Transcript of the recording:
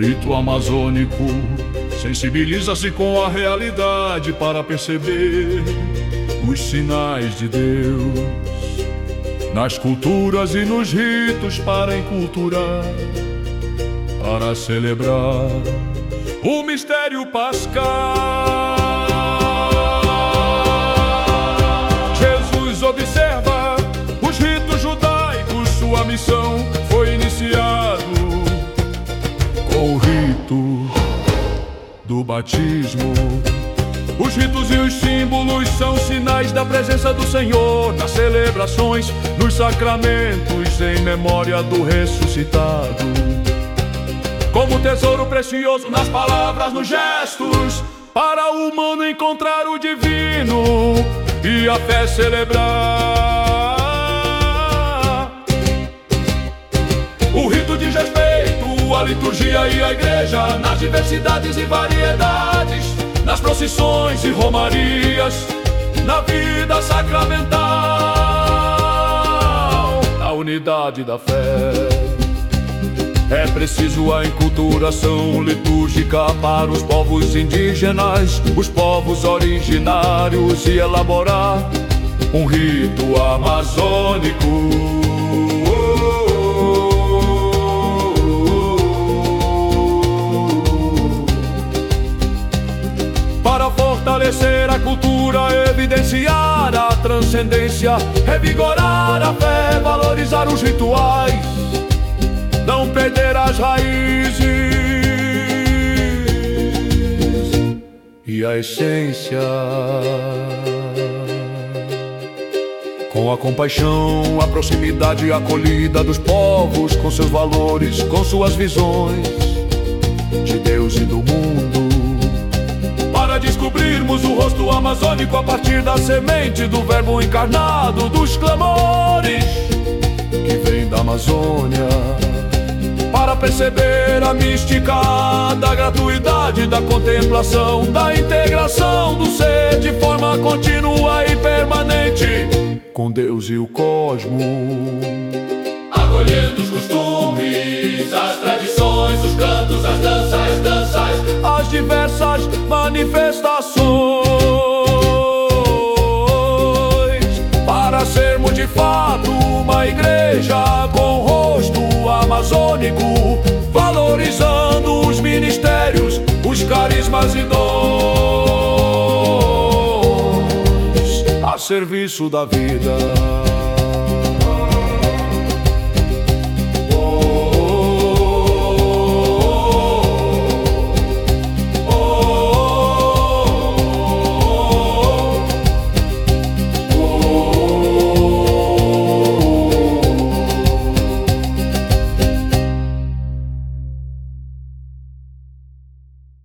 rito amazônico sensibiliza-se com a realidade para perceber os sinais de Deus nas culturas e nos ritos para enculturar, para celebrar o mistério pascal. Jesus observa os ritos judaicos, sua missão foi iniciado com o rito do batismo. Os ritos e os símbolos são sinais da presença do Senhor nas celebrações, nos sacramentos, em memória do ressuscitado. Como tesouro precioso nas palavras, nos gestos, para o humano encontrar o divino e a fé celebrar. O rito diz respeito à liturgia e à igreja, nas diversidades e variedades, nas procissões e romarias, na vida sacramental, na unidade da fé. É preciso a enculturação litúrgica para os povos indígenas, os povos originários, e elaborar um rito amazônico. Para fortalecer a cultura, evidenciar a transcendência, revigorar a fé, valorizar os rituais, não perder as raízes e a essência. Com a compaixão, a proximidade e a acolhida dos povos, com seus valores, com suas visões de Deus e do mundo, para descobrirmos o rosto amazônico a partir da semente do verbo encarnado, dos clamores que vem da Amazônia, para perceber a mística da gratuidade, da contemplação, da integração do ser de forma contínua e permanente com Deus e o cosmos. Acolhendo os costumes, as tradições, os cantos, as danças, as diversas manifestações, para sermos de fato uma igreja com rosto amazônico, valorizando os ministérios, os carismas e dons a serviço da vida.